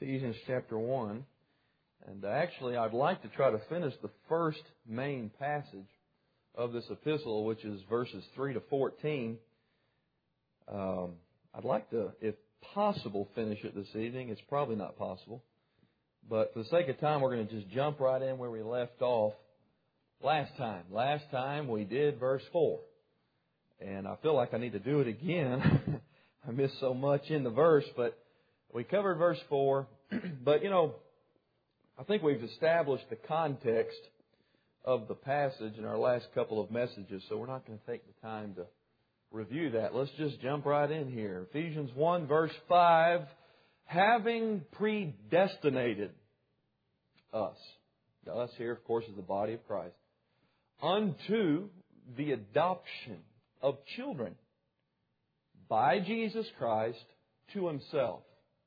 Ephesians chapter 1. And actually, I'd like to try to finish the first main passage of this epistle, which is verses 3 to 14. I'd like to, if possible, finish it this evening. It's probably not possible. But for the sake of time, we're going to just jump right in where we left off last time. Last time we did verse 4. And I feel like I need to do it again. I missed so much in the verse, but we covered verse 4. But, I think we've established the context of the passage in our last couple of messages, so we're not going to take the time to review that. Let's just jump right in here. Ephesians 1, verse 5, having predestinated us. Us here, of course, is the body of Christ. Unto the adoption of children by Jesus Christ to Himself,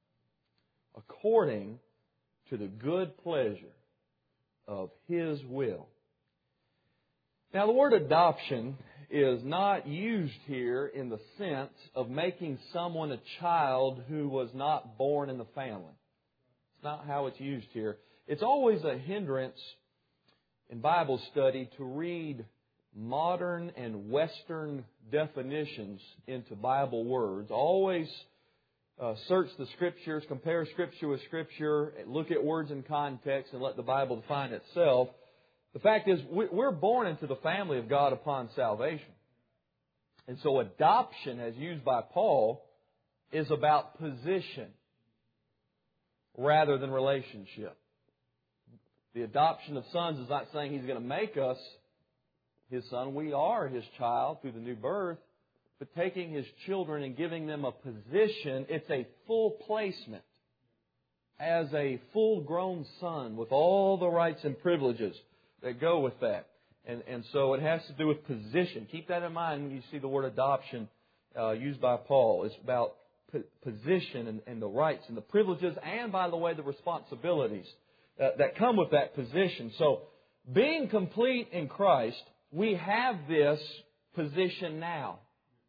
according to the good pleasure of His will. Now, the word adoption is not used here in the sense of making someone a child who was not born in the family. It's not how it's used here. It's always a hindrance in Bible study to read modern and Western definitions into Bible words. Always search the Scriptures, compare Scripture with Scripture, look at words in context, and let the Bible define itself. The fact is, we're born into the family of God upon salvation. And so adoption, as used by Paul, is about position rather than relationship. The adoption of sons is not saying He's going to make us His son. We are His child through the new birth. But taking His children and giving them a position, it's a full placement as a full-grown son with all the rights and privileges that go with that. And so it has to do with position. Keep that in mind when you see the word adoption used by Paul. It's about position and the rights and the privileges and, by the way, the responsibilities that come with that position. So being complete in Christ, we have this position now.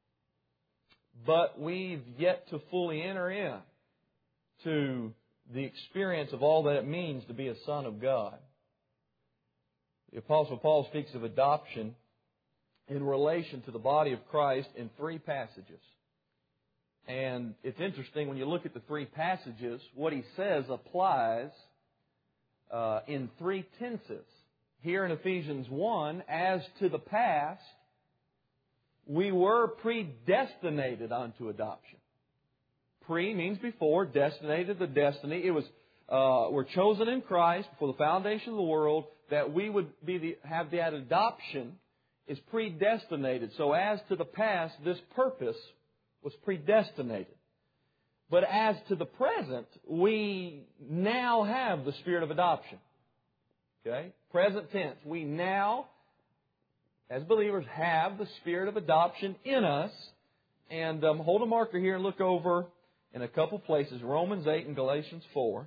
But we've yet to fully enter in to the experience of all that it means to be a son of God. The Apostle Paul speaks of adoption in relation to the body of Christ in 3 passages. And it's interesting when you look at the 3 passages, what he says applies in 3 tenses. Here in Ephesians 1, as to the past, we were predestinated unto adoption. Pre means before, destinated, the destiny. It was we're chosen in Christ before the foundation of the world that we would have that adoption is predestinated. So as to the past, this purpose was predestinated. But as to the present, we now have the spirit of adoption. Okay? Present tense. We now, as believers, have the spirit of adoption in us. And hold a marker here and look over in a couple places. Romans 8 and Galatians 4.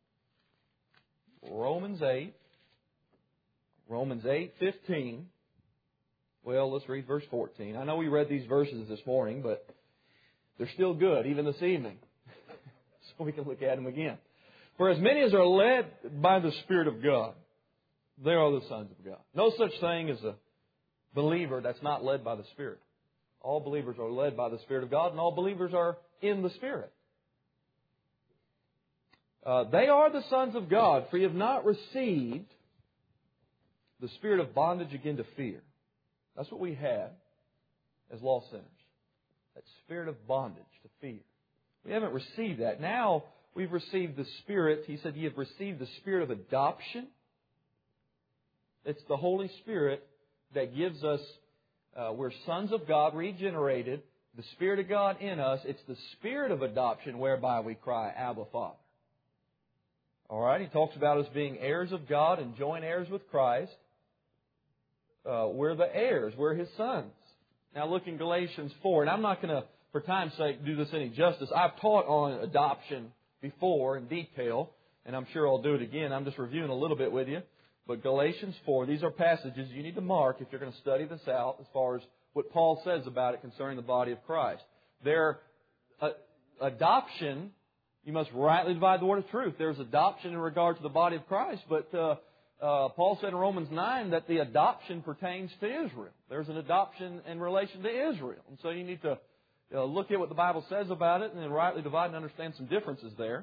Romans 8:15. Well, let's read verse 14. I know we read these verses this morning, but they're still good, even this evening. So we can look at them again. For as many as are led by the Spirit of God, they are the sons of God. No such thing as a believer that's not led by the Spirit. All believers are led by the Spirit of God, and all believers are in the Spirit. They are the sons of God, for you have not received the spirit of bondage again to fear. That's what we had as lost sinners. That spirit of bondage to fear. We haven't received that. Now we've received the Spirit. He said, you have received the spirit of adoption. It's the Holy Spirit that gives us, we're sons of God, regenerated, the Spirit of God in us. It's the spirit of adoption whereby we cry, Abba, Father. All right, he talks about us being heirs of God and joint heirs with Christ. We're the heirs. We're His sons. Now look in Galatians 4, and I'm not going to, for time's sake, do this any justice. I've taught on adoption before in detail, and I'm sure I'll do it again. I'm just reviewing a little bit with you. But Galatians 4, these are passages you need to mark if you're going to study this out as far as what Paul says about it concerning the body of Christ. Their adoption, You must rightly divide the word of truth. There's adoption in regard to the body of Christ, but Paul said in Romans 9 that the adoption pertains to Israel. There's an adoption in relation to Israel. And so you need to look at what the Bible says about it and then rightly divide and understand some differences there.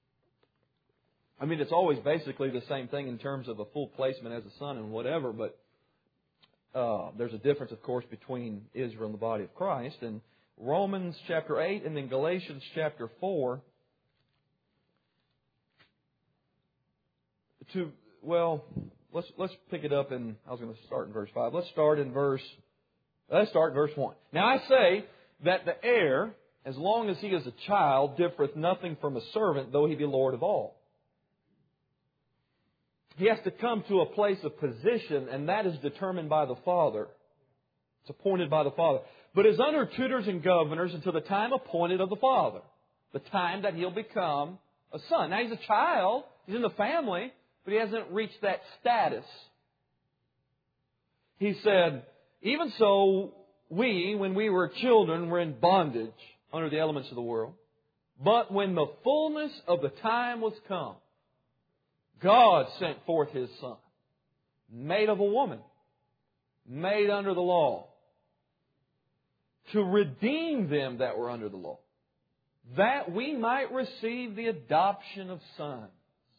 I mean, it's always basically the same thing in terms of a full placement as a son and whatever, but there's a difference, of course, between Israel and the body of Christ. And Romans chapter 8 and then Galatians chapter 4. Let's pick it up in, I was going to start in verse 5. Let's start verse 1. Now I say that the heir, as long as he is a child, differeth nothing from a servant, though he be Lord of all. He has to come to a place of position, and that is determined by the Father. It's appointed by the Father. But is under tutors and governors until the time appointed of the Father. The time that he'll become a son. Now he's a child. He's in the family, but he hasn't reached that status. He said, even so, we, when we were children, were in bondage under the elements of the world. But when the fullness of the time was come, God sent forth His Son, made of a woman, made under the law, to redeem them that were under the law, that we might receive the adoption of sons.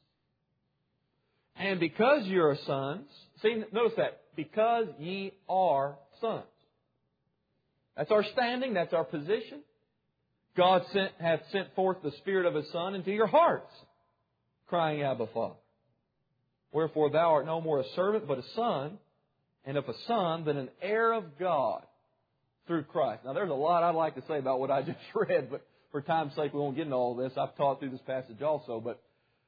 And because you are sons, see, notice that, because ye are sons. That's our standing, that's our position. God hath sent forth the Spirit of His Son into your hearts, crying, Abba, Father. Wherefore thou art no more a servant, but a son, and if a son, then an heir of God through Christ. Now there's a lot I'd like to say about what I just read, but for time's sake we won't get into all this. I've taught through this passage also, but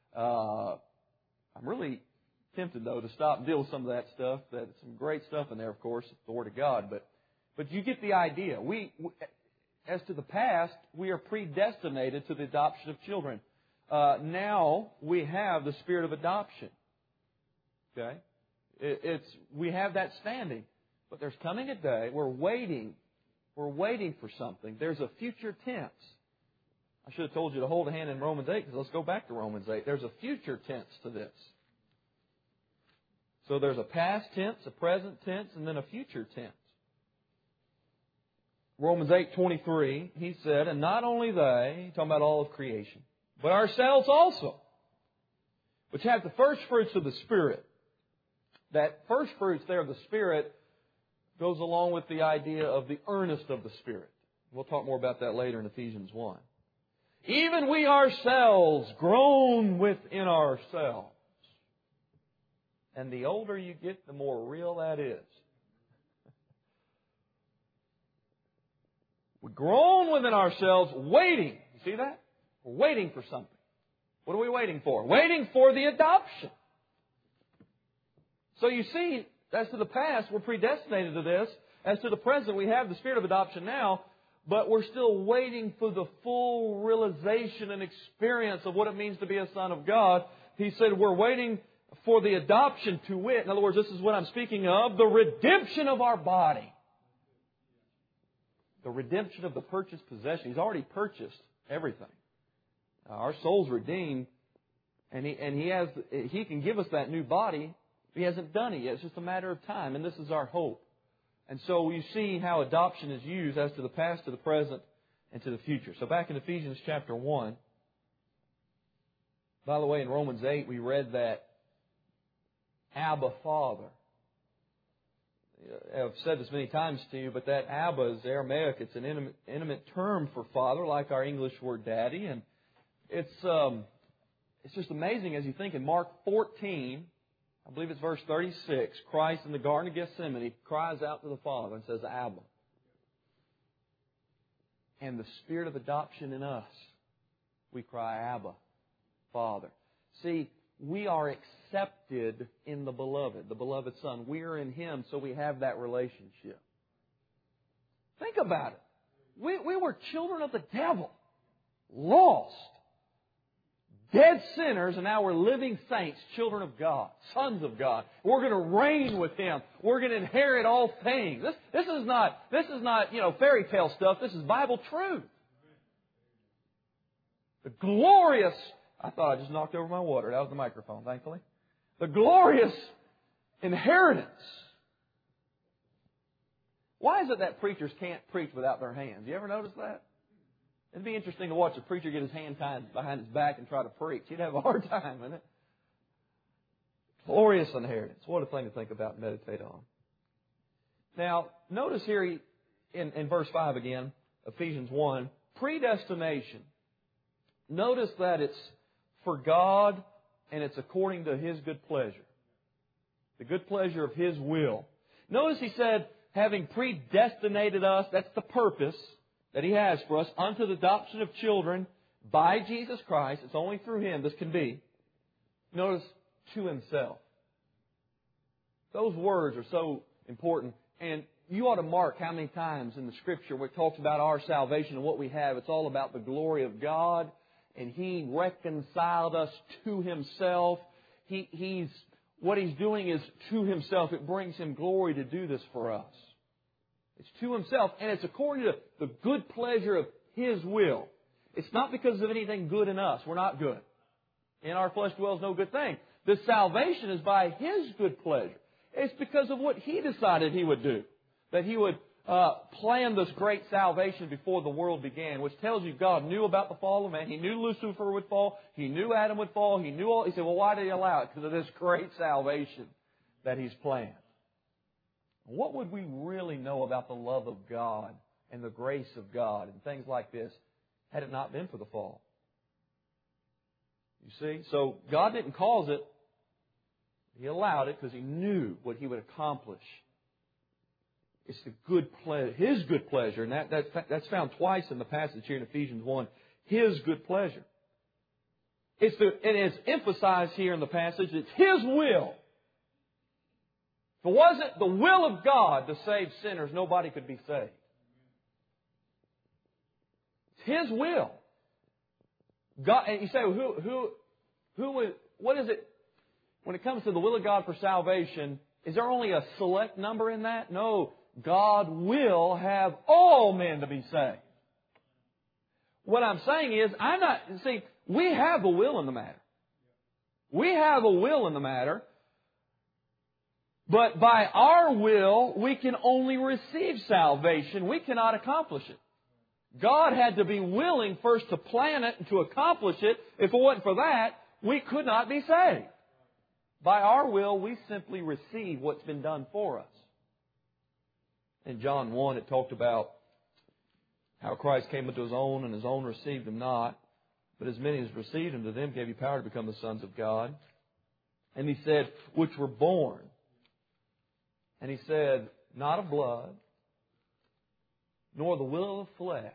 I'm really tempted, though, to stop and deal with some of that stuff. There's some great stuff in there, of course, the Word of God, but you get the idea. As to the past, we are predestinated to the adoption of children. Now we have the spirit of adoption. Okay? We have that standing. But there's coming a day, we're waiting for something. There's a future tense. I should have told you to hold a hand in Romans 8, because let's go back to Romans 8. There's a future tense to this. So there's a past tense, a present tense, and then a future tense. Romans 8:23, he said, and not only they, talking about all of creation, but ourselves also, which have the first fruits of the Spirit. That first fruits there of the Spirit goes along with the idea of the earnest of the Spirit. We'll talk more about that later in Ephesians 1. Even we ourselves groan within ourselves. And the older you get, the more real that is. We groan within ourselves, waiting. You see that? We're waiting for something. What are we waiting for? Waiting for the adoption. So you see, as to the past, we're predestinated to this. As to the present, we have the spirit of adoption now, but we're still waiting for the full realization and experience of what it means to be a son of God. He said we're waiting for the adoption to wit. In other words, this is what I'm speaking of, the redemption of our body. The redemption of the purchased possession. He's already purchased everything. Our soul's redeemed, and He can give us that new body. He hasn't done it yet. It's just a matter of time, and this is our hope. And so you see how adoption is used as to the past, to the present, and to the future. So back in Ephesians chapter 1, by the way, in Romans 8, we read that Abba, Father. I've said this many times to you, but that Abba is Aramaic. It's an intimate term for father, like our English word daddy. And it's just amazing as you think in Mark 14, I believe it's verse 36, Christ in the Garden of Gethsemane cries out to the Father and says, Abba. And the spirit of adoption in us, we cry, Abba, Father. See, we are accepted in the beloved Son. We are in Him, so we have that relationship. Think about it. We were children of the devil, lost, dead sinners, and now we're living saints, children of God, sons of God. We're going to reign with Him. We're going to inherit all things. This is not fairy tale stuff. This is Bible truth. The glorious, I thought I just knocked over my water. That was the microphone, thankfully. The glorious inheritance. Why is it that preachers can't preach without their hands? You ever notice that? It'd be interesting to watch a preacher get his hand tied behind his back and try to preach. He'd have a hard time, wouldn't it? Glorious inheritance. What a thing to think about and meditate on. Now, notice here in verse 5 again, Ephesians 1, predestination. Notice that it's for God and it's according to His good pleasure. The good pleasure of His will. Notice He said, having predestinated us, that's the purpose that He has for us, unto the adoption of children by Jesus Christ. It's only through Him this can be. Notice, to Himself. Those words are so important. And you ought to mark how many times in the Scripture where it talks about our salvation and what we have. It's all about the glory of God. And He reconciled us to Himself. What He's doing is to Himself. It brings Him glory to do this for us. It's to Himself, and it's according to the good pleasure of His will. It's not because of anything good in us. We're not good. In our flesh dwells no good thing. The salvation is by His good pleasure. It's because of what He decided He would do. That He would plan this great salvation before the world began, which tells you God knew about the fall of man. He knew Lucifer would fall. He knew Adam would fall. He knew all. He said, well, why did He allow it? Because of this great salvation that He's planned. What would we really know about the love of God and the grace of God and things like this had it not been for the fall? You see? So God didn't cause it. He allowed it because He knew what He would accomplish. It's the good pleasure, His good pleasure, and that's found twice in the passage here in Ephesians 1. His good pleasure. And it's emphasized here in the passage. It's His will. If it wasn't the will of God to save sinners, nobody could be saved. It's His will. God, and you say, what is it? When it comes to the will of God for salvation, is there only a select number in that? No. God will have all men to be saved. What I'm saying is, we have a will in the matter. We have a will in the matter. But by our will, we can only receive salvation. We cannot accomplish it. God had to be willing first to plan it and to accomplish it. If it wasn't for that, we could not be saved. By our will, we simply receive what's been done for us. In John 1, it talked about how Christ came into His own, and His own received Him not. But as many as received Him, to them gave He power to become the sons of God. And He said, which were born. And He said, not of blood, nor the will of the flesh.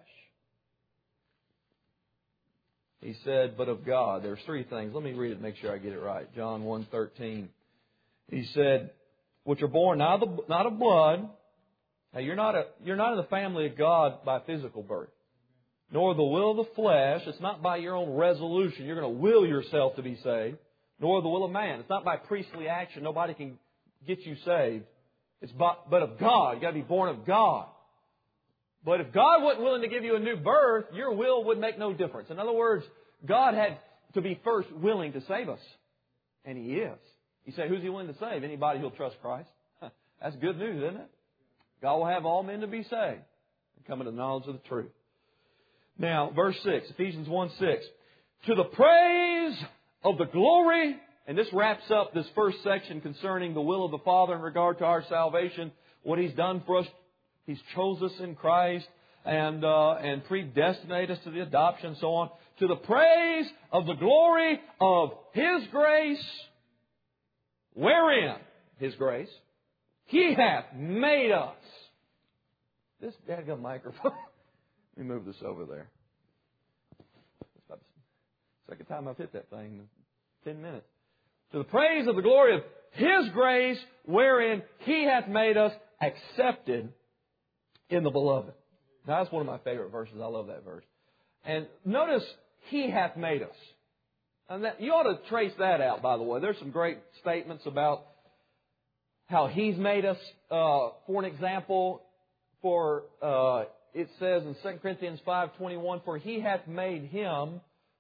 He said, but of God. There's three things. Let me read it and make sure I get it right. John 1:13. He said, which are born not of blood. Now, you're not in the family of God by physical birth. Nor the will of the flesh. It's not by your own resolution. You're going to will yourself to be saved. Nor the will of man. It's not by priestly action. Nobody can get you saved. But of God. You've got to be born of God. But if God wasn't willing to give you a new birth, your will would make no difference. In other words, God had to be first willing to save us. And He is. You say, who's He willing to save? Anybody who'll trust Christ. That's good news, isn't it? God will have all men to be saved and come into the knowledge of the truth. Now, verse 6, Ephesians 1:6. To the praise of the glory, and this wraps up this first section concerning the will of the Father in regard to our salvation, what He's done for us. He's chosen us in Christ and predestinated us to the adoption and so on. To the praise of the glory of His grace, wherein His grace, He hath made us. This dadgum microphone. Let me move this over there. It's about the second time I've hit that thing in 10 minutes. To the praise of the glory of His grace, wherein He hath made us accepted in the beloved. Now, that's one of my favorite verses. I love that verse. And notice, He hath made us. And you ought to trace that out, by the way. There's some great statements about how He's made us. For an example, it says in 2 Corinthians 5:21, for He hath made Him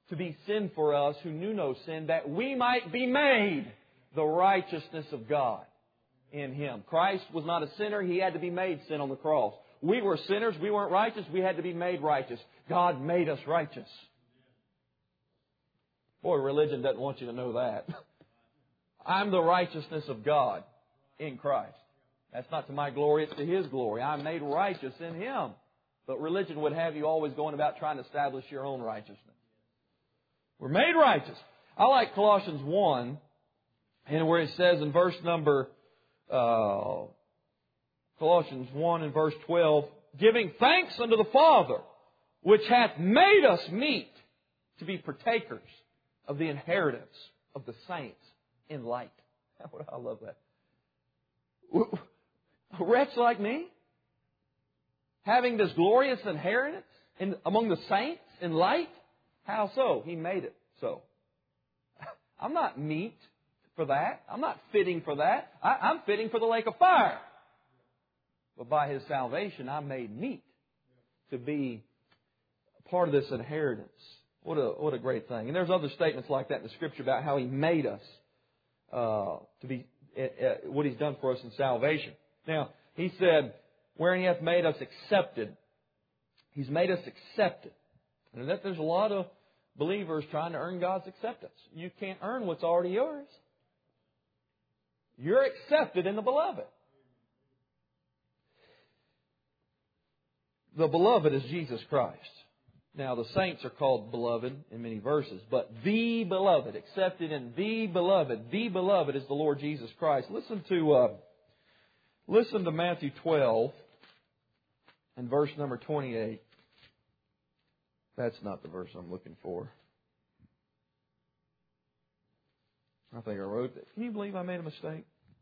to be sin for us who knew no sin, that we might be made the righteousness of God in Him. Christ was not a sinner. He had to be made sin on the cross. We were sinners. We weren't righteous. We had to be made righteous. God made us righteous. Boy, religion doesn't want you to know that. I'm the righteousness of God in Christ. That's not to my glory, it's to His glory. I'm made righteous in Him. But religion would have you always going about trying to establish your own righteousness. We're made righteous. I like Colossians 1, and where it says in verse number, Colossians 1 and verse 12, giving thanks unto the Father, which hath made us meet to be partakers of the inheritance of the saints in light. I love that. A wretch like me, having this glorious inheritance among the saints in light? How so? He made it so. I'm not meet for that. I'm not fitting for that. I'm fitting for the lake of fire. But by His salvation, I'm made meet to be part of this inheritance. What a great thing. And there's other statements like that in the Scripture about how He made us to be what He's done for us in salvation. Now, He said, wherein He hath made us accepted. He's made us accepted. And that there's a lot of believers trying to earn God's acceptance. You can't earn what's already yours. You're accepted in the Beloved. The Beloved is Jesus Christ. Now, the saints are called beloved in many verses, but the Beloved, accepted in the Beloved is the Lord Jesus Christ. Listen to Matthew 12 and verse number 28. That's not the verse I'm looking for. I think I wrote that. Can you believe I made a mistake?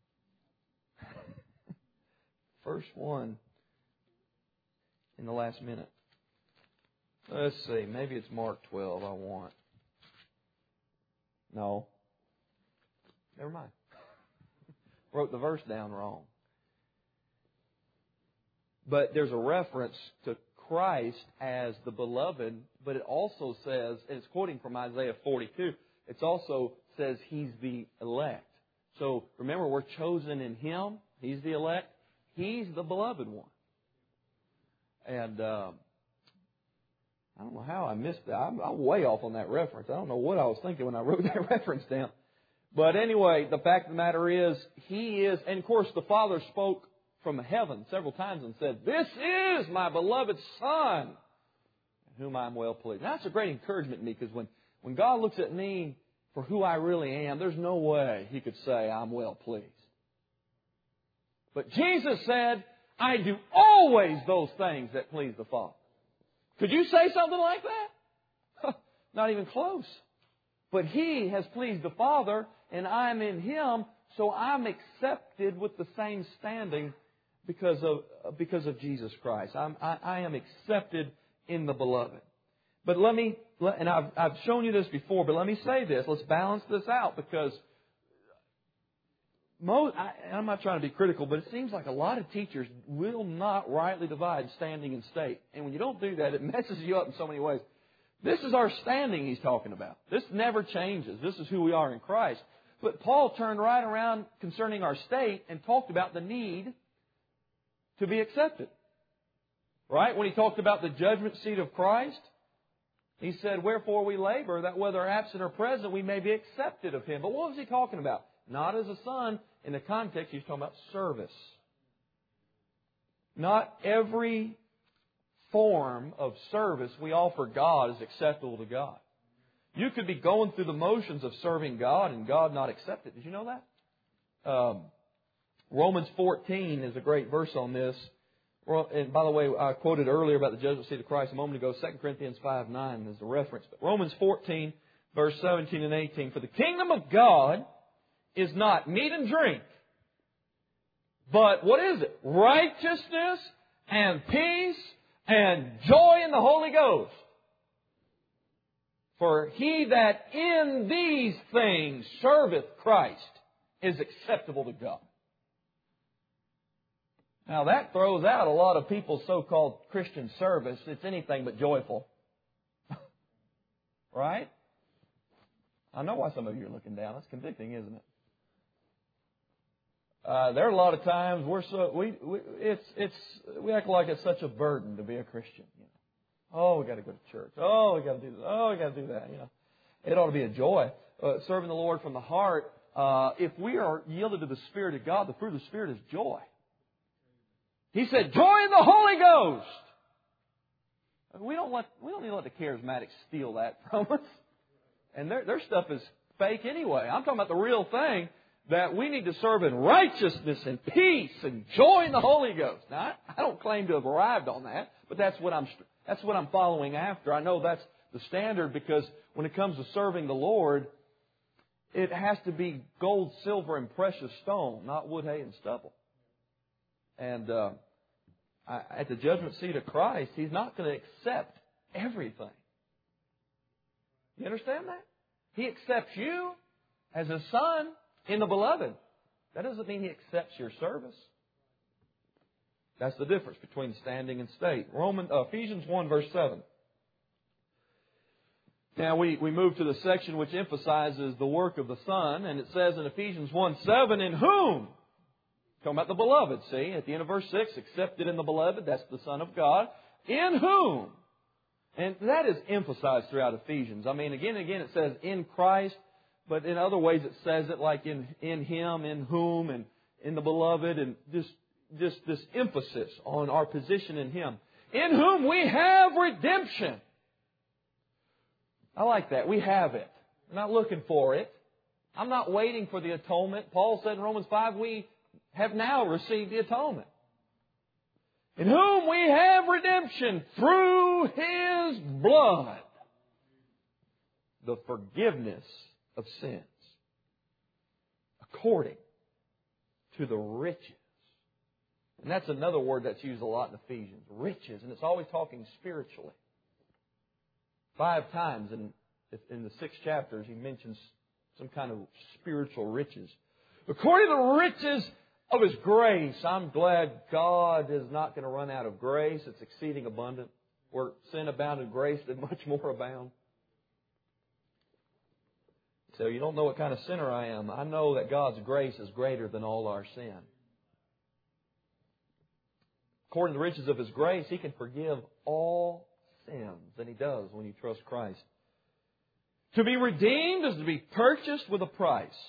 First one in the last minute. Let's see. Maybe it's Mark 12 I want. No. Never mind. Wrote the verse down wrong. But there's a reference to Christ as the Beloved, but it also says, and it's quoting from Isaiah 42, it also says He's the elect. So remember, we're chosen in Him. He's the elect. He's the Beloved one. And I don't know how I missed that. I'm way off on that reference. I don't know what I was thinking when I wrote that reference down. But anyway, the fact of the matter is, He is, and of course the Father spoke from heaven several times and said, "This is my beloved Son, in whom I am well pleased." Now, that's a great encouragement to me, because when God looks at me for who I really am, there's no way He could say I'm well pleased. But Jesus said, "I do always those things that please the Father." Could you say something like that? Not even close. But He has pleased the Father, and I'm in Him, so I'm accepted with the same standing because of Jesus Christ. I am accepted in the Beloved. But and I've shown you this before, but let me say this. Let's balance this out, because I'm not trying to be critical, but it seems like a lot of teachers will not rightly divide standing and state. And when you don't do that, it messes you up in so many ways. This is our standing He's talking about. This never changes. This is who we are in Christ. But Paul turned right around concerning our state and talked about the need to be accepted. Right? When he talked about the judgment seat of Christ, he said, "Wherefore we labor, that whether absent or present, we may be accepted of Him." But what was he talking about? Not as a son. In the context, he's talking about service. Not every form of service we offer God is acceptable to God. You could be going through the motions of serving God and God not accept it. Did you know that? Romans 14 is a great verse on this. And by the way, I quoted earlier about the judgment seat of Christ a moment ago. 2 Corinthians 5:9 is the reference. But Romans 14, verse 17 and 18. "For the kingdom of God is not meat and drink, but what is it? Righteousness and peace and joy in the Holy Ghost. For he that in these things serveth Christ is acceptable to God." Now that throws out a lot of people's so-called Christian service. It's anything but joyful. Right? I know why some of you are looking down. That's convicting, isn't it? There are a lot of times we act like it's such a burden to be a Christian. You know, oh, we got to go to church. Oh, we got to do this. Oh, we got to do that. You know, it ought to be a joy. Serving the Lord from the heart. If we are yielded to the Spirit of God, the fruit of the Spirit is joy. He said, "Joy in the Holy Ghost." We don't need to let the charismatics steal that from us. And their stuff is fake anyway. I'm talking about the real thing, that we need to serve in righteousness and peace and joy in the Holy Ghost. Now, I don't claim to have arrived on that, but that's what I'm following after. I know that's the standard, because when it comes to serving the Lord, it has to be gold, silver, and precious stone, not wood, hay, and stubble. And at the judgment seat of Christ, He's not going to accept everything. You understand that? He accepts you as His Son in the Beloved. That doesn't mean He accepts your service. That's the difference between standing and state. Ephesians 1, verse 7. Now we move to the section which emphasizes the work of the Son, and it says in Ephesians 1:7, "In whom," talking about the Beloved, see, at the end of verse 6, "accepted in the Beloved," that's the Son of God, "in whom," and that is emphasized throughout Ephesians. I mean, again and again it says "in Christ," but in other ways it says it like in Him, in whom, and in the Beloved, and just this emphasis on our position in Him. "In whom we have redemption." I like that. We have it. We're not looking for it. I'm not waiting for the atonement. Paul said in Romans 5, we have now received the atonement. "In whom we have redemption through His blood, the forgiveness of sins, according to the riches." And that's another word that's used a lot in Ephesians. Riches. And it's always talking spiritually. 5 times in the 6 chapters, he mentions some kind of spiritual riches. "According to the riches of His grace." I'm glad God is not going to run out of grace. It's exceeding abundant. Where sin abounded, grace did much more abound. So you don't know what kind of sinner I am. I know that God's grace is greater than all our sin. According to the riches of His grace, He can forgive all sins. And He does when you trust Christ. To be redeemed is to be purchased with a price.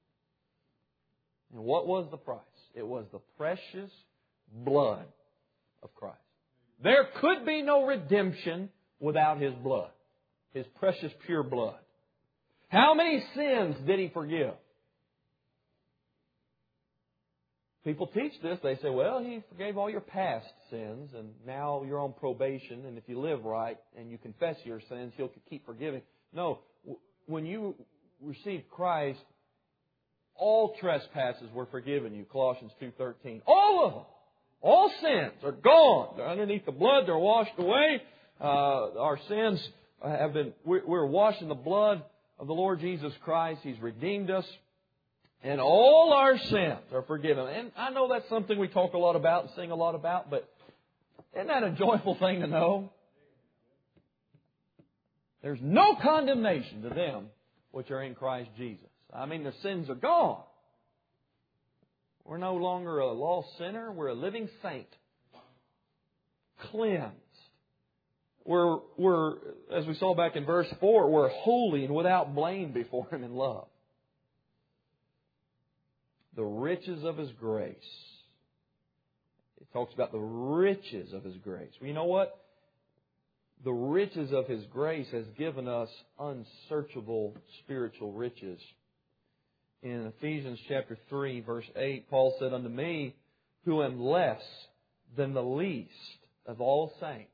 And what was the price? It was the precious blood of Christ. There could be no redemption without His blood. His precious pure blood. How many sins did He forgive? People teach this. They say, well, He forgave all your past sins, and now you're on probation, and if you live right and you confess your sins, He'll keep forgiving. No, when you received Christ, all trespasses were forgiven you, Colossians 2:13. All of them. All sins are gone. They're underneath the blood. They're washed away. Our sins have been, we're washed in the blood of the Lord Jesus Christ. He's redeemed us. And all our sins are forgiven. And I know that's something we talk a lot about and sing a lot about, but isn't that a joyful thing to know? There's no condemnation to them which are in Christ Jesus. I mean, their sins are gone. We're no longer a lost sinner. We're a living saint. Cleansed. We're, as we saw back in verse 4, we're holy and without blame before Him in love. The riches of His grace. It talks about the riches of His grace. Well, you know what? The riches of His grace has given us unsearchable spiritual riches. In Ephesians chapter 3, verse 8, Paul said, "Unto me, who am less than the least of all saints,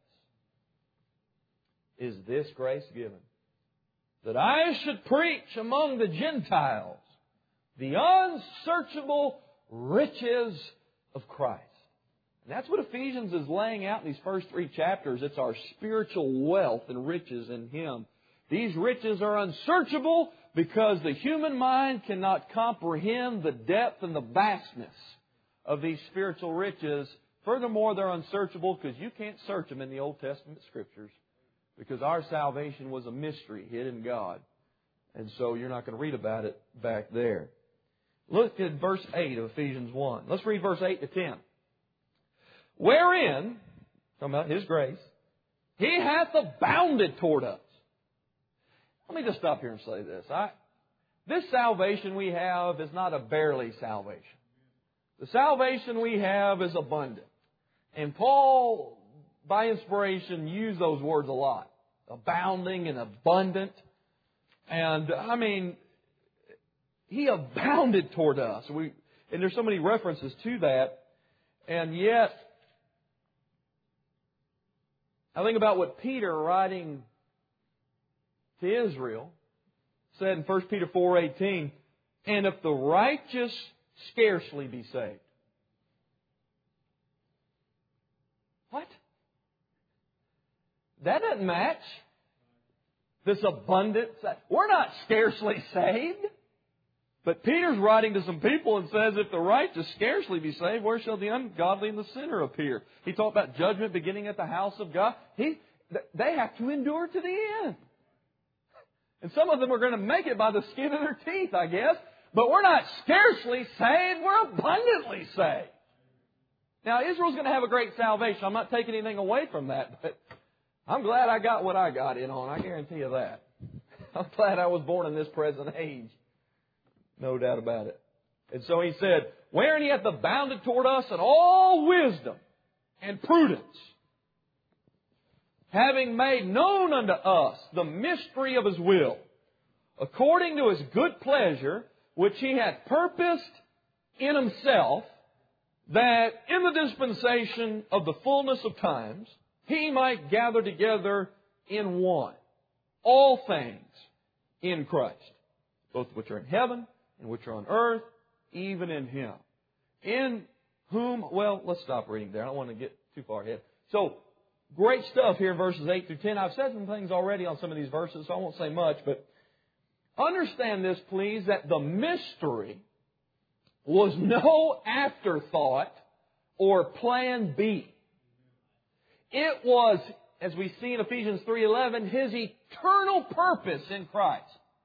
is this grace given, that I should preach among the Gentiles the unsearchable riches of Christ." And that's what Ephesians is laying out in these first 3 chapters. It's our spiritual wealth and riches in Him. These riches are unsearchable because the human mind cannot comprehend the depth and the vastness of these spiritual riches. Furthermore, they're unsearchable because you can't search them in the Old Testament Scriptures, because our salvation was a mystery hid in God. And so you're not going to read about it back there. Look at verse 8 of Ephesians 1. Let's read verse 8 to 10. Wherein, talking about His grace, He hath abounded toward us. Let me just stop here and say this. This salvation we have is not a barely salvation. The salvation we have is abundant. And Paul, by inspiration, used those words a lot. Abounding and abundant. And, I mean, He abounded toward us. And there's so many references to that. And yet, I think about what Peter, writing to Israel, said in 1 Peter 4:18, and if the righteous scarcely be saved. What? That doesn't match this abundance. We're not scarcely saved. But Peter's writing to some people and says, if the righteous scarcely be saved, where shall the ungodly and the sinner appear? He talked about judgment beginning at the house of God. They have to endure to the end. And some of them are going to make it by the skin of their teeth, I guess. But we're not scarcely saved, we're abundantly saved. Now, Israel's going to have a great salvation. I'm not taking anything away from that. But I'm glad I got what I got in on. I guarantee you that. I'm glad I was born in this present age. No doubt about it. And so he said, wherein He hath abounded toward us in all wisdom and prudence, having made known unto us the mystery of His will, according to His good pleasure, which He hath purposed in Himself, that in the dispensation of the fullness of times, He might gather together in one all things in Christ, both which are in heaven and which are on earth, even in Him. In whom, well, let's stop reading there. I don't want to get too far ahead. So, great stuff here in verses 8 through 10. I've said some things already on some of these verses, so I won't say much, but understand this, please, that the mystery was no afterthought or plan B. It was, as we see in Ephesians 3:11, His eternal purpose in Christ.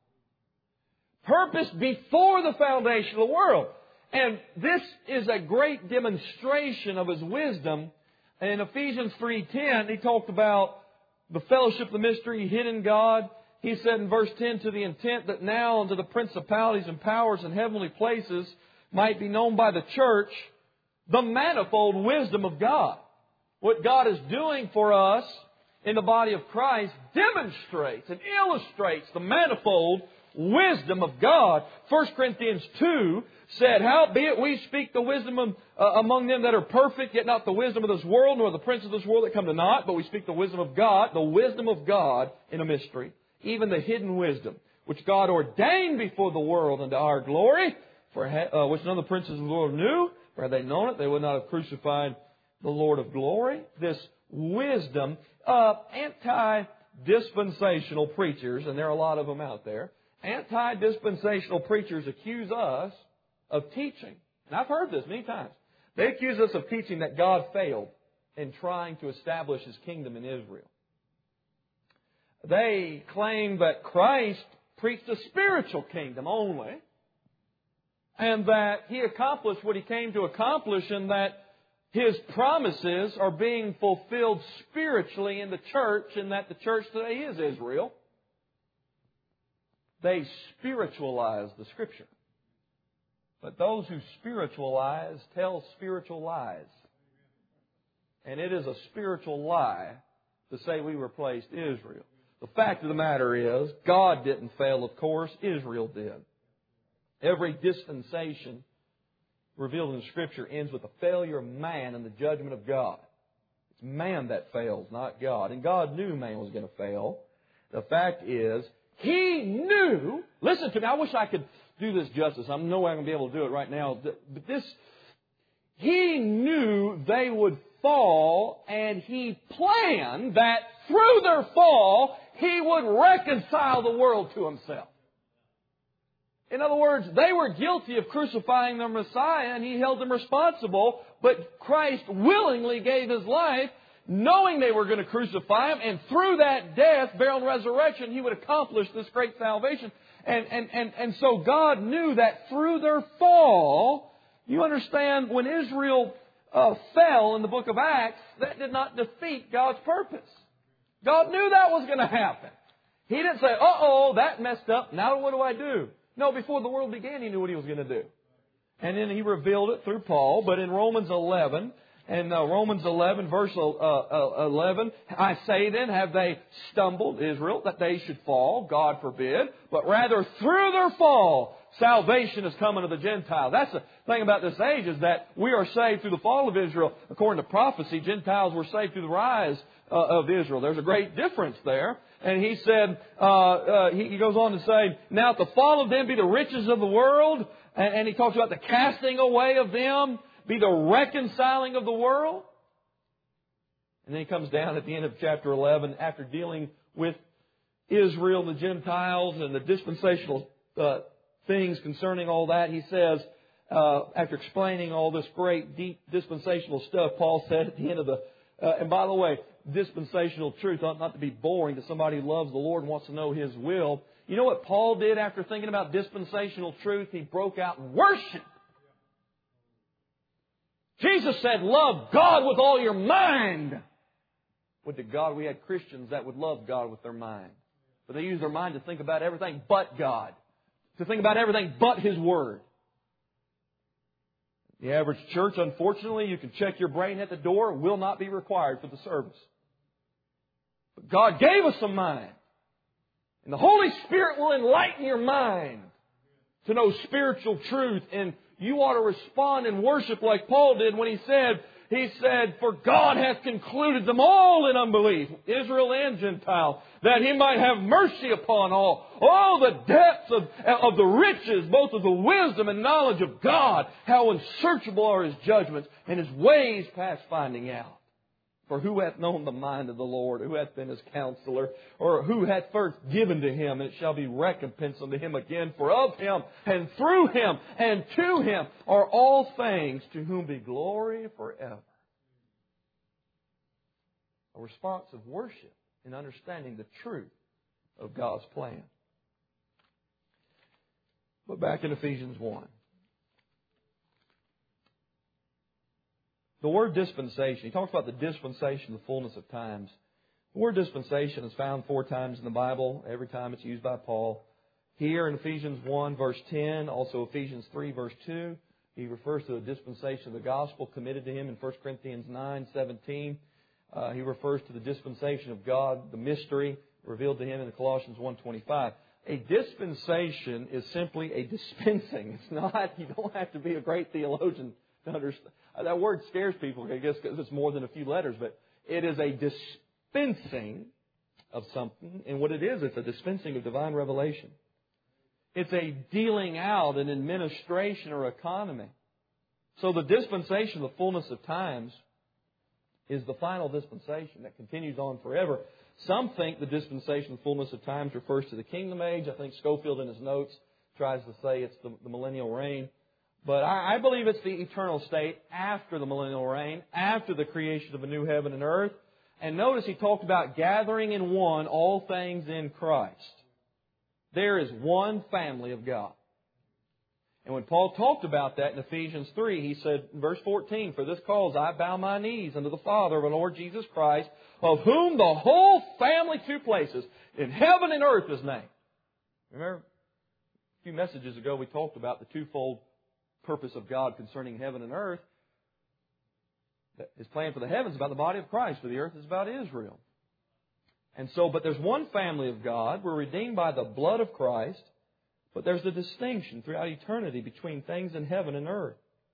Purpose before the foundation of the world. And this is a great demonstration of His wisdom. In Ephesians 3:10, He talked about the fellowship of the mystery hid in God. He said in verse 10, to the intent that now unto the principalities and powers in heavenly places might be known by the church the manifold wisdom of God. What God is doing for us in the body of Christ demonstrates and illustrates the manifold wisdom of God. 1 Corinthians 2 said, howbeit we speak the wisdom among them that are perfect, yet not the wisdom of this world, nor the prince of this world that come to naught, but we speak the wisdom of God in a mystery, even the hidden wisdom, which God ordained before the world unto our glory, for which none of the princes of the world knew, for had they known it, they would not have crucified the Lord of glory. This wisdom, anti-dispensational preachers, and there are a lot of them out there, anti-dispensational preachers accuse us of teaching. And I've heard this many times. They accuse us of teaching that God failed in trying to establish His kingdom in Israel. They claim that Christ preached a spiritual kingdom only, and that He accomplished what He came to accomplish, and that His promises are being fulfilled spiritually in the church, and that the church today is Israel. They spiritualize the Scripture. But those who spiritualize tell spiritual lies. And it is a spiritual lie to say we replaced Israel. The fact of the matter is, God didn't fail, of course. Israel did. Every dispensation revealed in Scripture ends with the failure of man and the judgment of God. It's man that fails, not God. And God knew man was going to fail. The fact is, He knew, listen to me, I wish I could do this justice. I'm no way I'm going to be able to do it right now. But He knew they would fall, and He planned that through their fall, He would reconcile the world to Himself. In other words, they were guilty of crucifying their Messiah, and He held them responsible, but Christ willingly gave His life, knowing they were going to crucify Him, and through that death, burial, and resurrection, He would accomplish this great salvation. And so God knew that through their fall, you understand, when Israel fell in the book of Acts, that did not defeat God's purpose. God knew that was going to happen. He didn't say, uh-oh, that messed up. Now what do I do? No, before the world began, He knew what He was going to do. And then He revealed it through Paul. But in Romans 11, verse 11, I say then, have they stumbled, Israel, that they should fall? God forbid. But rather through their fall, salvation is coming to the Gentiles. That's the thing about this age, is that we are saved through the fall of Israel. According to prophecy, Gentiles were saved through the rise of Israel. There's a great difference there. And he said, he goes on to say, now if the fall of them be the riches of the world, and he talks about the casting away of them, be the reconciling of the world. And then he comes down at the end of chapter 11, after dealing with Israel, the Gentiles, and the dispensational things concerning all that. He says, after explaining all this great, deep dispensational stuff, Paul said at the end of the... and by the way, dispensational truth ought not to be boring to somebody who loves the Lord and wants to know His will. You know what Paul did after thinking about dispensational truth? He broke out in worship. Jesus said, love God with all your mind. Would to God we had Christians that would love God with their mind. But they use their mind to think about everything but God. To think about everything but His Word. The average church, unfortunately, you can check your brain at the door, will not be required for the service. But God gave us a mind. And the Holy Spirit will enlighten your mind to know spiritual truth. And you ought to respond in worship like Paul did when he said, for God hath concluded them all in unbelief, Israel and Gentile, that He might have mercy upon all. Oh, the depths of the riches, both of the wisdom and knowledge of God. How unsearchable are His judgments, and His ways past finding out. For who hath known the mind of the Lord? Who hath been His counselor? Or who hath first given to Him, and it shall be recompense unto Him again? For of Him, and through Him, and to Him are all things, to whom be glory forever. A response of worship in understanding the truth of God's plan. But back in Ephesians 1. The word dispensation, he talks about the dispensation, the fullness of times. The word dispensation is found 4 times in the Bible. Every time it's used by Paul. Here in Ephesians 1, verse 10, also Ephesians 3, verse 2, he refers to the dispensation of the gospel committed to him in 1 Corinthians 9, 17. He refers to the dispensation of God, the mystery revealed to him in Colossians 1:25. A dispensation is simply a dispensing. It's not, you don't have to be a great theologian to understand. That word scares people, I guess, because it's more than a few letters, but it is a dispensing of something. And what it is, it's a dispensing of divine revelation. It's a dealing out, an administration or economy. So the dispensation, the fullness of times, is the final dispensation that continues on forever. Some think the dispensation, the fullness of times, refers to the kingdom age. I think Schofield in his notes tries to say it's the millennial reign. But I believe it's the eternal state after the millennial reign, after the creation of a new heaven and earth. And notice he talked about gathering in one all things in Christ. There is one family of God. And when Paul talked about that in Ephesians 3, he said in verse 14, for this cause I bow my knees unto the Father of our Lord Jesus Christ, of whom the whole family, 2 places, in heaven and earth is named. Remember, a few messages ago we talked about the twofold purpose of God concerning heaven and earth. His plan for the heavens is about the body of Christ, for the earth is about Israel. And so, but there's one family of God. We're redeemed by the blood of Christ. But there's a distinction throughout eternity between things in heaven and earth.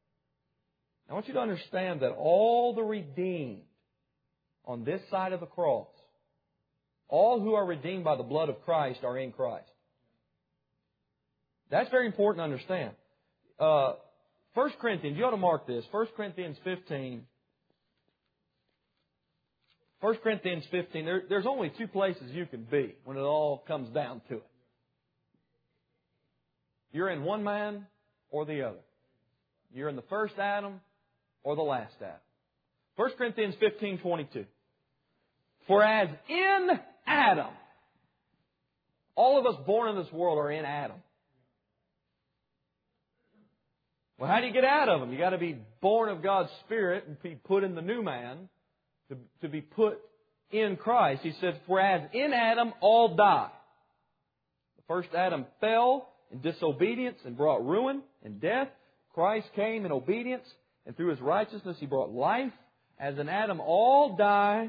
I want you to understand that all the redeemed on this side of the cross, all who are redeemed by the blood of Christ are in Christ. That's very important to understand. 1 Corinthians, you ought to mark this. 1 Corinthians 15. 1 Corinthians 15, there's only 2 places you can be when it all comes down to it. You're in one man or the other. You're in the first Adam or the last Adam. 1 Corinthians 15:22. For as in Adam All of us born in this world are in Adam. Well, how do you get out of them? You got to be born of God's Spirit and be put in the new man, to be put in Christ. He says, for as in Adam all die. The first Adam fell in disobedience and brought ruin and death. Christ came in obedience, and through His righteousness He brought life. As in Adam all die,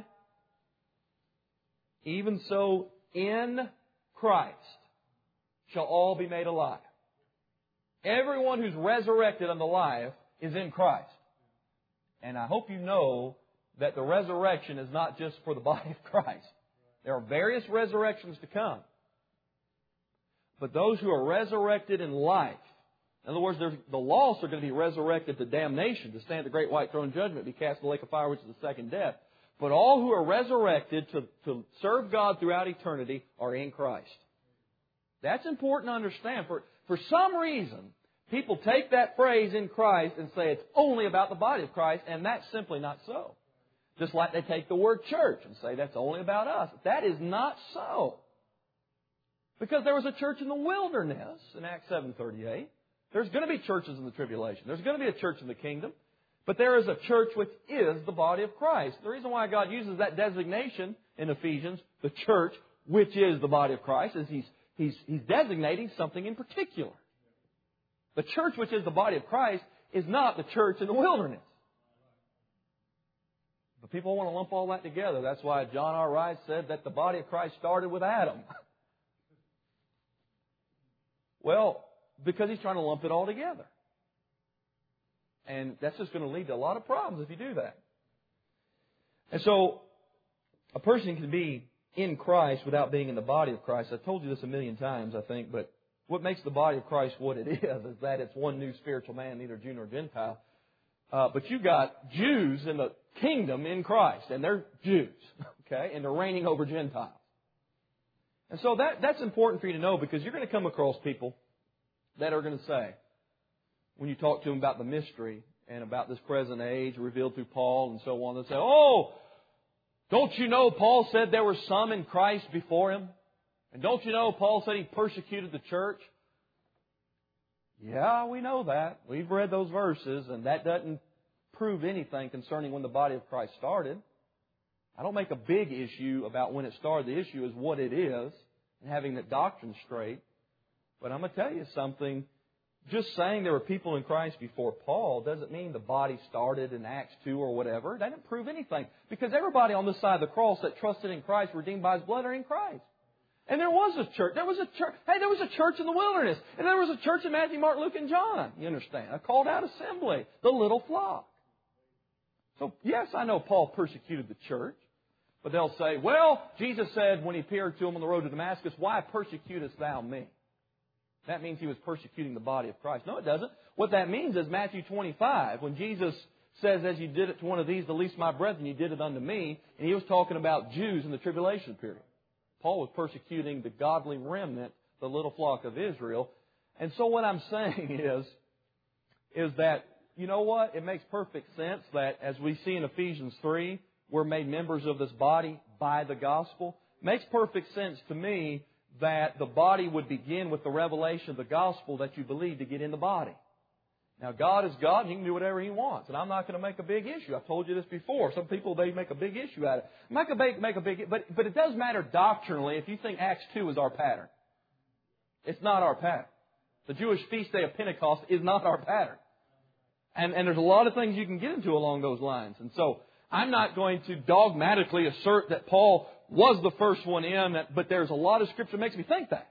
even so in Christ shall all be made alive. Everyone who's resurrected unto life is in Christ. And I hope you know that the resurrection is not just for the body of Christ. There are various resurrections to come. But those who are resurrected in life, in other words, the lost are going to be resurrected to damnation, to stand at the great white throne judgment, be cast in the lake of fire, which is the second death. But all who are resurrected to serve God throughout eternity are in Christ. That's important to understand. For some reason, people take that phrase in Christ and say it's only about the body of Christ, and that's simply not so. Just like they take the word church and say that's only about us. That is not so. Because there was a church in the wilderness in Acts 7:38. There's going to be churches in the tribulation. There's going to be a church in the kingdom. But there is a church which is the body of Christ. The reason why God uses that designation in Ephesians, the church which is the body of Christ, is He's designating something in particular. The church which is the body of Christ is not the church in the wilderness. But people want to lump all that together. That's why John R. Rice said that the body of Christ started with Adam. Well, because he's trying to lump it all together. And that's just going to lead to a lot of problems if you do that. And so, a person can be in Christ without being in the body of Christ. I've told you this a million times, I think, but what makes the body of Christ what it is that it's one new spiritual man, neither Jew nor Gentile. But you've got Jews in the kingdom in Christ, and they're Jews, okay, and they're reigning over Gentiles. And so that's important for you to know, because you're going to come across people that are going to say, when you talk to them about the mystery and about this present age revealed through Paul and so on, they'll say, oh, don't you know Paul said there were some in Christ before him? And don't you know Paul said he persecuted the church? Yeah, we know that. We've read those verses, and that doesn't prove anything concerning when the body of Christ started. I don't make a big issue about when it started. The issue is what it is and having the doctrine straight. But I'm going to tell you something. Just saying there were people in Christ before Paul doesn't mean the body started in Acts 2 or whatever. It doesn't prove anything. Because everybody on this side of the cross that trusted in Christ, redeemed by His blood, are in Christ. And there was a church. There was a church. Hey, there was a church in the wilderness. And there was a church in Matthew, Mark, Luke, and John. You understand? A called out assembly. The little flock. So, yes, I know Paul persecuted the church. But they'll say, well, Jesus said when He appeared to him on the road to Damascus, why persecutest thou me? That means He was persecuting the body of Christ. No, it doesn't. What that means is Matthew 25, when Jesus says, as you did it to one of these, the least of my brethren, you did it unto me. And He was talking about Jews in the tribulation period. Paul was persecuting the godly remnant, the little flock of Israel. And so what I'm saying is that, you know what? It makes perfect sense that, as we see in Ephesians 3, we're made members of this body by the gospel. It makes perfect sense to me that the body would begin with the revelation of the gospel that you believe to get in the body. Now, God is God, and He can do whatever He wants. And I'm not going to make a big issue. I've told you this before. Some people, they make a big issue out of it. But it does matter doctrinally if you think Acts 2 is our pattern. It's not our pattern. The Jewish feast day of Pentecost is not our pattern. And there's a lot of things you can get into along those lines. And so, I'm not going to dogmatically assert that Paul was the first one in, but there's a lot of Scripture that makes me think that.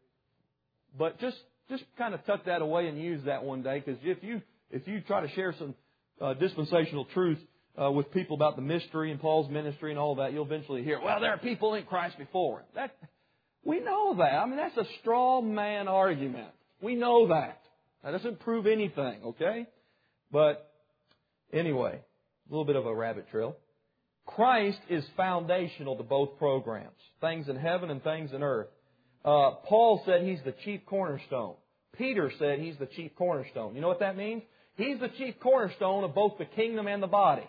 But just kind of tuck that away and use that one day, because if you try to share some dispensational truth with people about the mystery and Paul's ministry and all that, you'll eventually hear, well, there are people in Christ before him. We know that. I mean, that's a straw man argument. We know that. That doesn't prove anything, okay? But anyway, a little bit of a rabbit trail. Christ is foundational to both programs, things in heaven and things in earth. Paul said He's the chief cornerstone. Peter said He's the chief cornerstone. You know what that means? He's the chief cornerstone of both the kingdom and the body.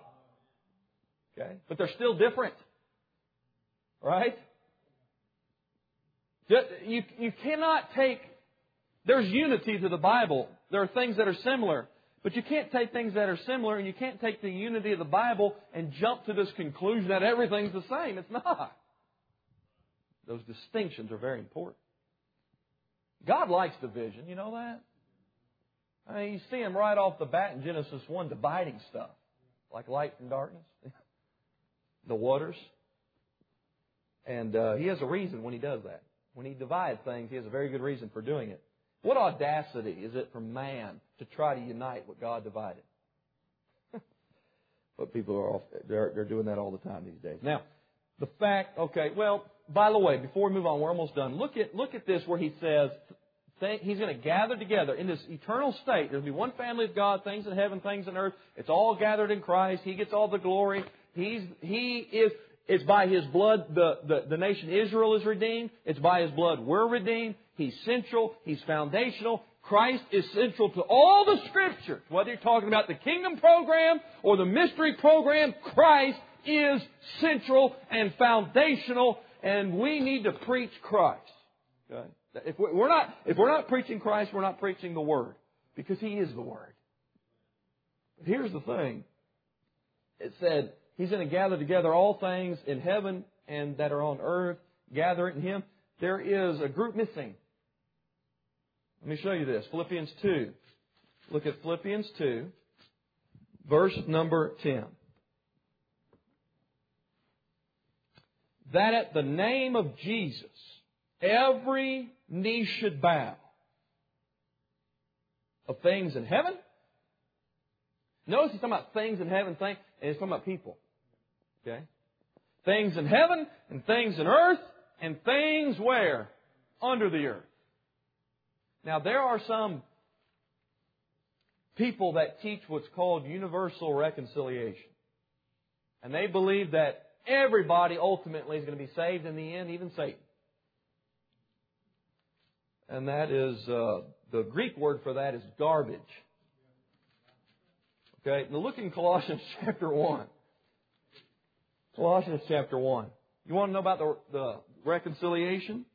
Okay? But they're still different. Right? You cannot take... There's unity to the Bible. There are things that are similar. But you can't take things that are similar and you can't take the unity of the Bible and jump to this conclusion that everything's the same. It's not. Those distinctions are very important. God likes division. You know that? I mean, you see Him right off the bat in Genesis 1 dividing stuff. Like light from darkness. The waters. And He has a reason when He does that. When He divides things, He has a very good reason for doing it. What audacity is it from man to try to unite what God divided? But people they're doing that all the time these days. Now, the fact, okay, well, by the way, before we move on, we're almost done. Look at this where He says He's going to gather together in this eternal state. There'll be one family of God, things in heaven, things in earth. It's all gathered in Christ. He gets all the glory. It's by His blood the nation Israel is redeemed. It's by His blood we're redeemed. He's central. He's foundational. Christ is central to all the Scriptures. Whether you're talking about the kingdom program or the mystery program, Christ is central and foundational, and we need to preach Christ. Okay? If we're not preaching Christ, we're not preaching the Word, because He is the Word. But here's the thing. It said He's going to gather together all things in heaven and that are on earth, gather it in Him. There is a group missing. Let me show you this. Philippians 2. Look at Philippians 2, verse number 10. That at the name of Jesus, every knee should bow, of things in heaven. Notice He's talking about things in heaven, and He's talking about people. Okay? Things in heaven, and things in earth, and things where? Under the earth. Now, there are some people that teach what's called universal reconciliation. And they believe that everybody ultimately is going to be saved in the end, even Satan. And that is, the Greek word for that is garbage. Okay, now look in Colossians chapter 1. Colossians chapter 1. You want to know about the reconciliation?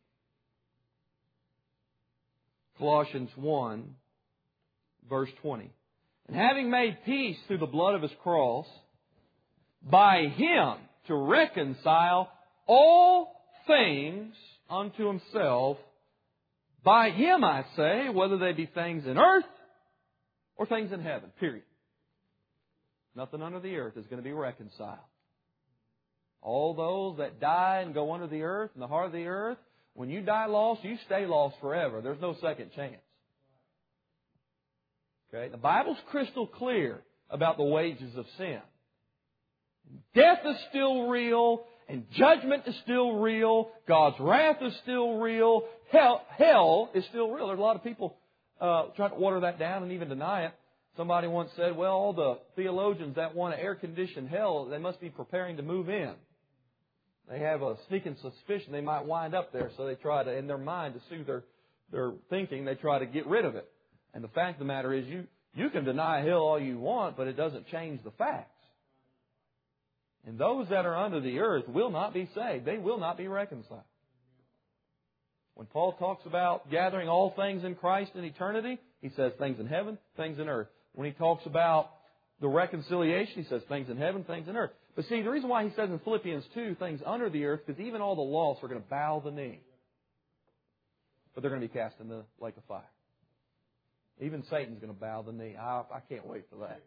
Colossians 1, verse 20. And having made peace through the blood of His cross, by Him to reconcile all things unto Himself, by Him, I say, whether they be things in earth or things in heaven, period. Nothing under the earth is going to be reconciled. All those that die and go under the earth, in the heart of the earth, when you die lost, you stay lost forever. There's no second chance. Okay? The Bible's crystal clear about the wages of sin. Death is still real, and judgment is still real. God's wrath is still real. Hell is still real. There's a lot of people trying to water that down and even deny it. Somebody once said, well, all the theologians that want to air-condition hell, they must be preparing to move in. They have a sneaking suspicion they might wind up there, so they try to, in their mind, to soothe their thinking, they try to get rid of it. And the fact of the matter is, you can deny hell all you want, but it doesn't change the facts. And those that are under the earth will not be saved. They will not be reconciled. When Paul talks about gathering all things in Christ in eternity, he says things in heaven, things in earth. When he talks about the reconciliation, he says things in heaven, things in earth. But see, the reason why he says in Philippians 2, things under the earth, because even all the lost are going to bow the knee. But they're going to be cast in the lake of fire. Even Satan's going to bow the knee. I can't wait for that.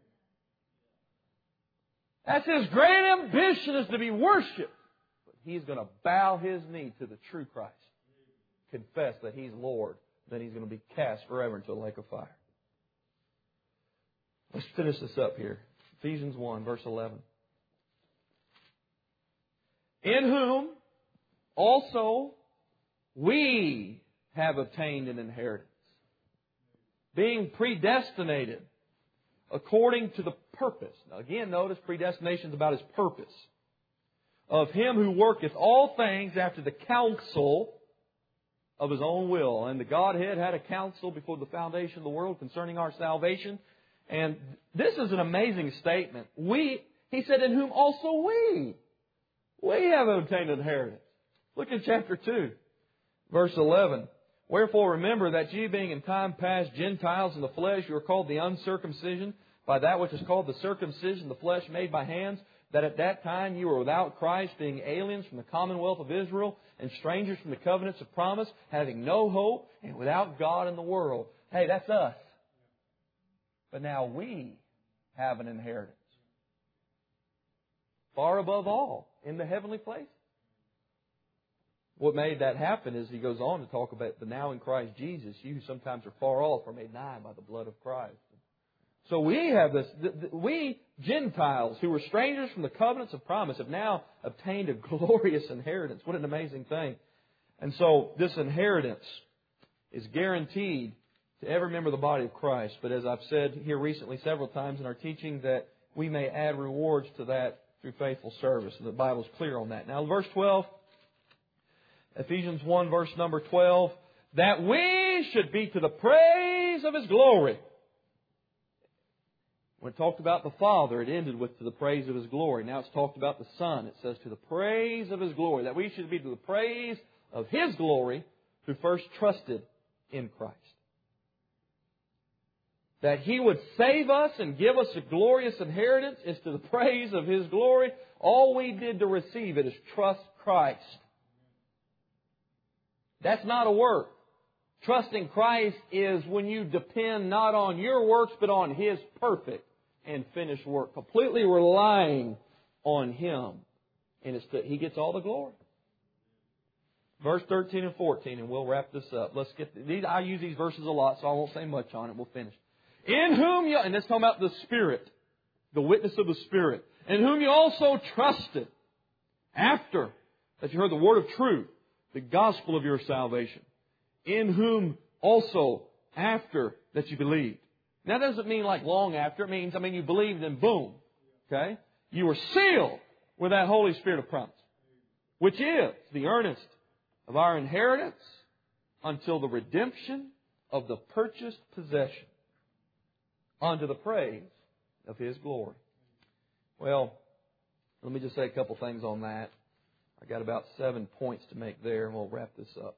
That's his great ambition, is to be worshipped. But he's going to bow his knee to the true Christ. Confess that He's Lord. Then he's going to be cast forever into the lake of fire. Let's finish this up here. Ephesians 1, verse 11. In whom also we have obtained an inheritance, being predestinated according to the purpose. Now again, notice predestination is about His purpose. Of Him who worketh all things after the counsel of His own will. And the Godhead had a counsel before the foundation of the world concerning our salvation. And this is an amazing statement. He said, in whom also we have obtained an inheritance. Look in chapter 2, Verse 11. Wherefore remember that ye being in time past Gentiles in the flesh, you are called the uncircumcision, by that which is called the circumcision, the flesh made by hands, that at that time you were without Christ, being aliens from the commonwealth of Israel, and strangers from the covenants of promise, having no hope, and without God in the world. Hey, that's us. But now we have an inheritance. Far above all, in the heavenly places. What made that happen is he goes on to talk about the now in Christ Jesus, you who sometimes are far off are made nigh by the blood of Christ. So we have this, we Gentiles who were strangers from the covenants of promise have now obtained a glorious inheritance. What an amazing thing. And so this inheritance is guaranteed to every member of the body of Christ. But as I've said here recently several times in our teaching, that we may add rewards to that through faithful service. And the Bible is clear on that. Now verse 12, Ephesians 1 verse number 12, that we should be to the praise of His glory. When it talked about the Father, it ended with to the praise of His glory. Now it's talked about the Son. It says to the praise of His glory. That we should be to the praise of His glory who first trusted in Christ. That He would save us and give us a glorious inheritance is to the praise of His glory. All we did to receive it is trust Christ. That's not a work. Trusting Christ is when you depend not on your works but on His perfect and finished work. Completely relying on Him. And He gets all the glory. Verse 13 and 14, and we'll wrap this up. Let's get these. I use these verses a lot, so I won't say much on it. We'll finish. In whom you, and it's talking about the Spirit, the witness of the Spirit, in whom you also trusted, after that you heard the word of truth, the gospel of your salvation, in whom also after that you believed. Now that doesn't mean like long after. It means, you believed and boom. Okay? You were sealed with that Holy Spirit of promise, which is the earnest of our inheritance until the redemption of the purchased possession, unto the praise of His glory. Well, let me just say a couple things on that. I got about 7 points to make there, and we'll wrap this up.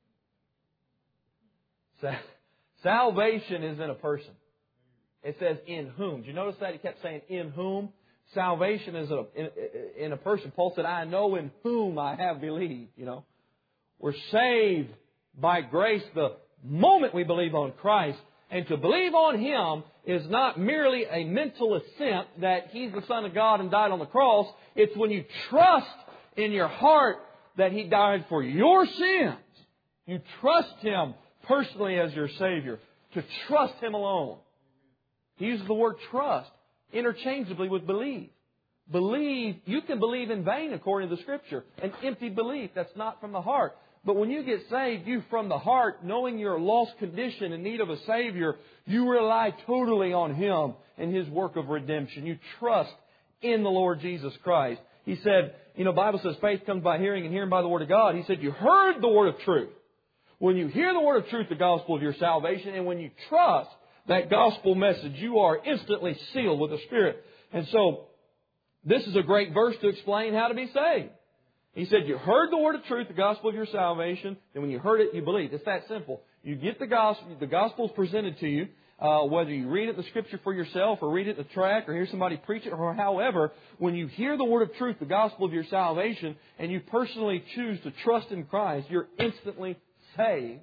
Salvation is in a person. It says in whom. Do you notice that? He kept saying in whom. Salvation is in a person. Paul said, I know in whom I have believed. We're saved by grace the moment we believe on Christ. And to believe on Him is not merely a mental assent that He's the Son of God and died on the cross. It's when you trust in your heart that He died for your sins. You trust Him personally as your Savior. To trust Him alone. He uses the word trust interchangeably with believe. Believe, you can believe in vain according to the Scripture. An empty belief that's not from the heart. But when you get saved, you from the heart, knowing your lost condition in need of a Savior, you rely totally on Him and His work of redemption. You trust in the Lord Jesus Christ. He said, the Bible says faith comes by hearing and hearing by the Word of God. He said you heard the Word of truth. When you hear the Word of truth, the gospel of your salvation, and when you trust that gospel message, you are instantly sealed with the Spirit. And so, this is a great verse to explain how to be saved. He said, you heard the word of truth, the gospel of your salvation, and when you heard it, you believed. It's that simple. You get the gospel is presented to you, whether you read it in the Scripture for yourself, or read it in the tract, or hear somebody preach it, or however, when you hear the word of truth, the gospel of your salvation, and you personally choose to trust in Christ, you're instantly saved.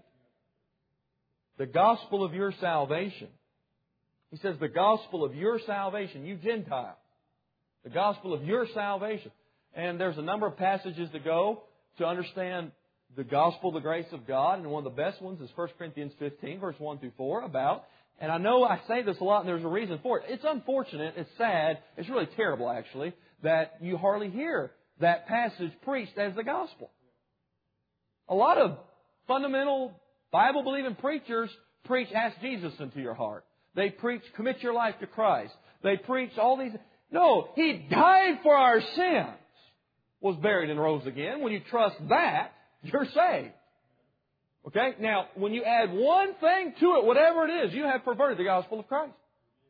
The gospel of your salvation. He says the gospel of your salvation, you Gentile. The gospel of your salvation. And there's a number of passages to go to understand the gospel, the grace of God. And one of the best ones is 1 Corinthians 15, verse 1 through 4, about, and I know I say this a lot and there's a reason for it. It's unfortunate, it's sad, it's really terrible actually, that you hardly hear that passage preached as the gospel. A lot of fundamental Bible-believing preachers preach ask Jesus into your heart. They preach commit your life to Christ. They preach all these. No, He died for our sins, was buried and rose again. When you trust that, you're saved. Okay? Now, when you add one thing to it, whatever it is, you have perverted the gospel of Christ.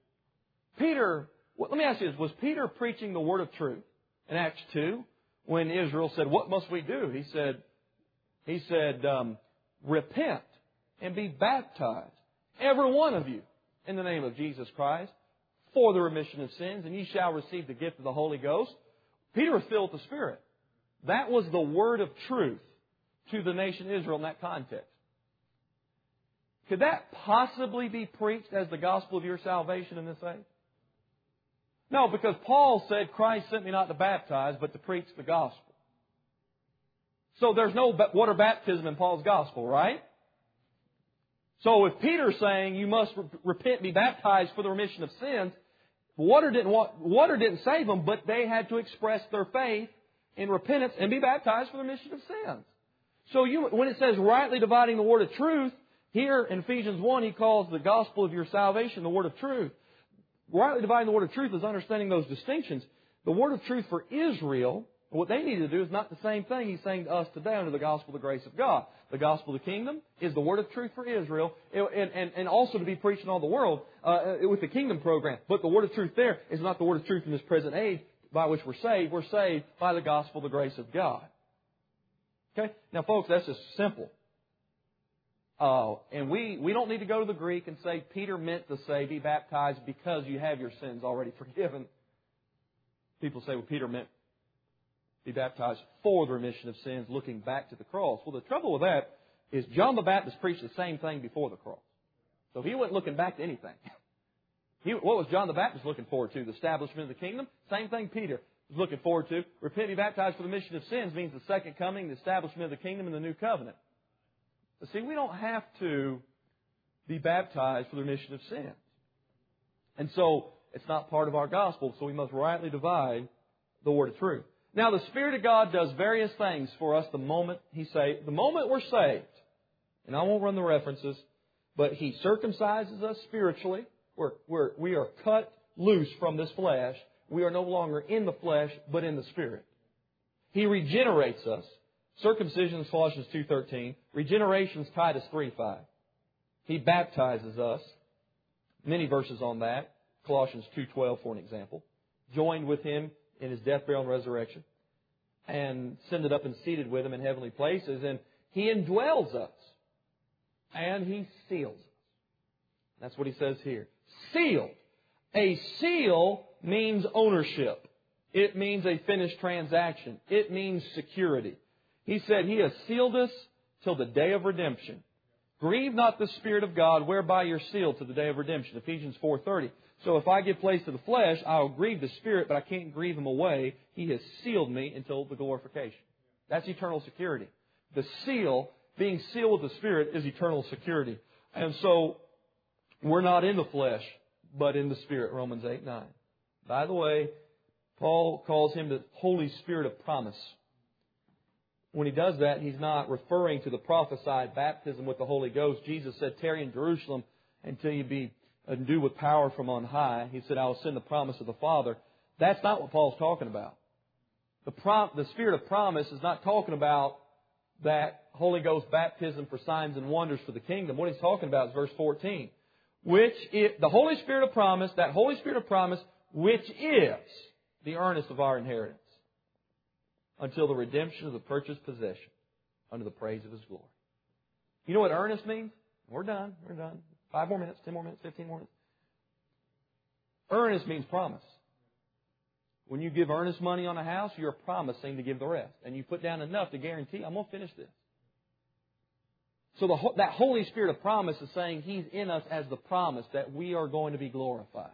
Peter, let me ask you this. Was Peter preaching the word of truth in Acts 2 when Israel said, what must we do? He said, repent and be baptized, every one of you, in the name of Jesus Christ, for the remission of sins, and ye shall receive the gift of the Holy Ghost. Peter was filled with the Spirit. That was the word of truth to the nation Israel in that context. Could that possibly be preached as the gospel of your salvation in this age? No, because Paul said, Christ sent me not to baptize, but to preach the gospel. So there's no water baptism in Paul's gospel, right? So if Peter's saying you must repent and be baptized for the remission of sins, water didn't save them, but they had to express their faith in repentance and be baptized for the remission of sins. So when it says rightly dividing the word of truth, here in Ephesians 1 he calls the gospel of your salvation the word of truth. Rightly dividing the word of truth is understanding those distinctions. The word of truth for Israel, what they need to do is not the same thing He's saying to us today under the gospel of the grace of God. The gospel of the kingdom is the word of truth for Israel and also to be preached in all the world with the kingdom program. But the word of truth there is not the word of truth in this present age by which we're saved. We're saved by the gospel of the grace of God. Okay? Now, folks, that's just simple. And we don't need to go to the Greek and say Peter meant to say be baptized because you have your sins already forgiven. People say, well, Peter meant be baptized for the remission of sins, looking back to the cross. Well, the trouble with that is John the Baptist preached the same thing before the cross. So he wasn't looking back to anything. What was John the Baptist looking forward to? The establishment of the kingdom? Same thing Peter was looking forward to. Repent and be baptized for the remission of sins means the second coming, the establishment of the kingdom, and the new covenant. But see, we don't have to be baptized for the remission of sins. And so it's not part of our gospel, so we must rightly divide the word of truth. Now, the Spirit of God does various things for us the moment the moment we're saved. And I won't run the references, but He circumcises us spiritually. We are cut loose from this flesh. We are no longer in the flesh, but in the Spirit. He regenerates us. Circumcision is Colossians 2:13. Regeneration is Titus 3:5. He baptizes us. Many verses on that. Colossians 2:12 for an example. Joined with Him in His death, burial, and resurrection, and ascended up and seated with Him in heavenly places. And He indwells us. And He seals us. That's what He says here. Sealed. A seal means ownership. It means a finished transaction. It means security. He said He has sealed us till the day of redemption. Grieve not the Spirit of God, whereby you're sealed to the day of redemption. Ephesians 4:30. So if I give place to the flesh, I'll grieve the Spirit, but I can't grieve Him away. He has sealed me until the glorification. That's eternal security. The seal, being sealed with the Spirit, is eternal security. And so we're not in the flesh, but in the Spirit, Romans 8:9. By the way, Paul calls Him the Holy Spirit of promise. When he does that, he's not referring to the prophesied baptism with the Holy Ghost. Jesus said, tarry in Jerusalem until you be endued with power from on high. He said, I will send the promise of the Father. That's not what Paul's talking about. The Spirit of promise is not talking about that Holy Ghost baptism for signs and wonders for the kingdom. What he's talking about is verse 14. The Holy Spirit of promise, that Holy Spirit of promise, which is the earnest of our inheritance, until the redemption of the purchased possession, under the praise of His glory. You know what earnest means? We're done. 5 more minutes, 10 more minutes, 15 more minutes. Earnest means promise. When you give earnest money on a house, you're promising to give the rest. And you put down enough to guarantee, I'm going to finish this. So that Holy Spirit of promise is saying He's in us as the promise that we are going to be glorified.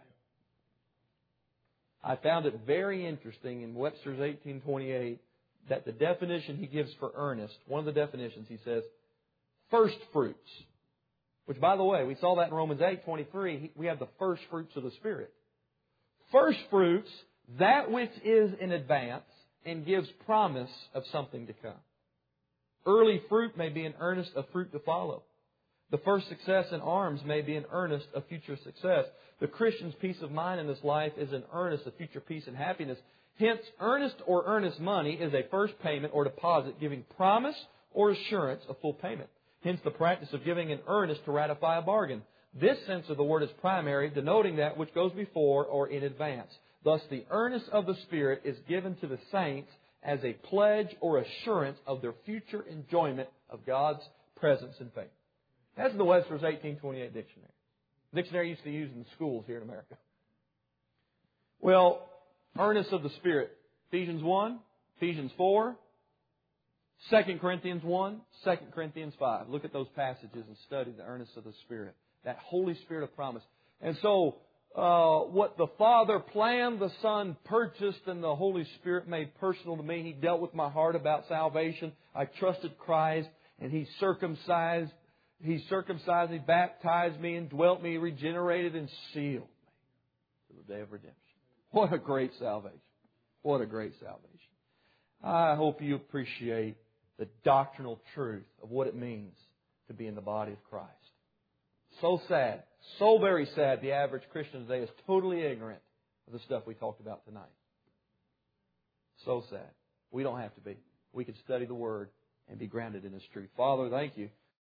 I found it very interesting in Webster's 1828 that the definition he gives for earnest, one of the definitions, he says, first fruits. Which, by the way, we saw that in Romans 8:23. We have the first fruits of the Spirit. First fruits, that which is in advance and gives promise of something to come. Early fruit may be an earnest of fruit to follow. The first success in arms may be an earnest of future success. The Christian's peace of mind in this life is an earnest of future peace and happiness. Hence, earnest or earnest money is a first payment or deposit giving promise or assurance of full payment. Hence, the practice of giving an earnest to ratify a bargain. This sense of the word is primary, denoting that which goes before or in advance. Thus, the earnest of the Spirit is given to the saints as a pledge or assurance of their future enjoyment of God's presence and faith. That's in the Webster's 1828 dictionary. Dictionary used to use in the schools here in America. Well, earnest of the Spirit. Ephesians 1, Ephesians 4, 2 Corinthians 1, 2 Corinthians 5. Look at those passages and study the earnest of the Spirit. That Holy Spirit of promise. And so, what the Father planned, the Son purchased, and the Holy Spirit made personal to me. He dealt with my heart about salvation. I trusted Christ, and He circumcised. He baptized me, and dwelt me, regenerated, and sealed me to the day of redemption. What a great salvation. What a great salvation. I hope you appreciate the doctrinal truth of what it means to be in the body of Christ. So sad, so very sad, the average Christian today is totally ignorant of the stuff we talked about tonight. So sad. We don't have to be. We can study the Word and be grounded in His truth. Father, thank You